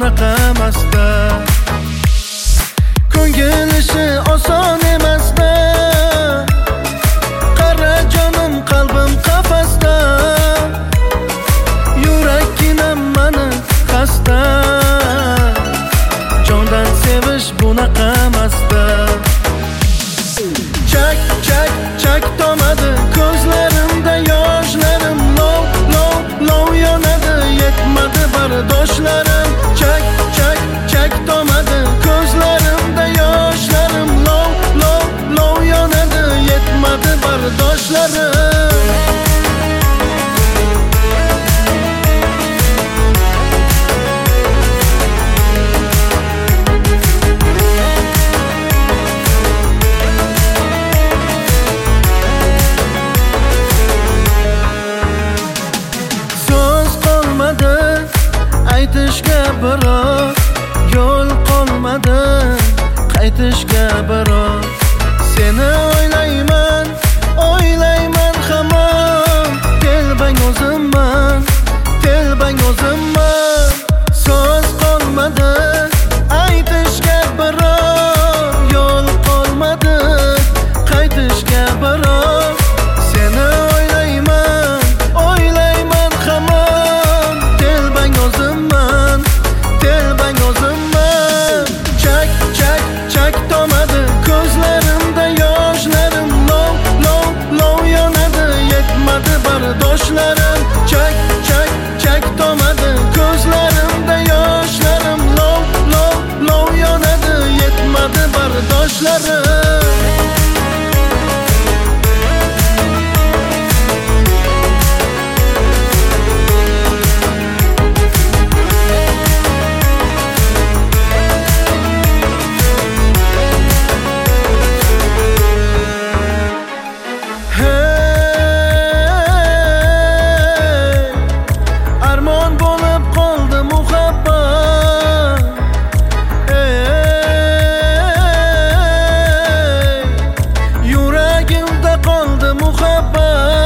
bunaqa emasda. Ko'ngil ishi oson emasda. Qara jonim, qalbim qafasda. Yurakginam mani xasta. Jondan sevish bunaqa emasda. Chak chak chak tomadi ko'zlarimda yoshlarim. Lov lov lov yonadi, yetmadi bardoshlarim. Chak chak chak tomadi ko'zlarimda yoshlarim. Lov lov lov yonadi, yetmadi bardoshlarim. Aytishga biroq yo'l qolmadi, qaytishga biroq. Seni o'ylayman, o'ylayman hamon. Telbang o'zimman, telbang o'zimman. So'z qolmadi, aytishga biroq yo'l qolmadi, qaytishga biroq. Seni o'ylayman, o'ylayman hamon. Telbang o'zimman, telbang o'zimman. Chak chak chak tomadi ko'zlarimda yoshlarim. Lov lov lov yonadi, yetmadi bardoshlarim. Chak chak chak tomadi ko'zlarimda yoshlarim. Lov lov lov yonadi, yetmadi bardoshlarim. Qoldi muhabbat.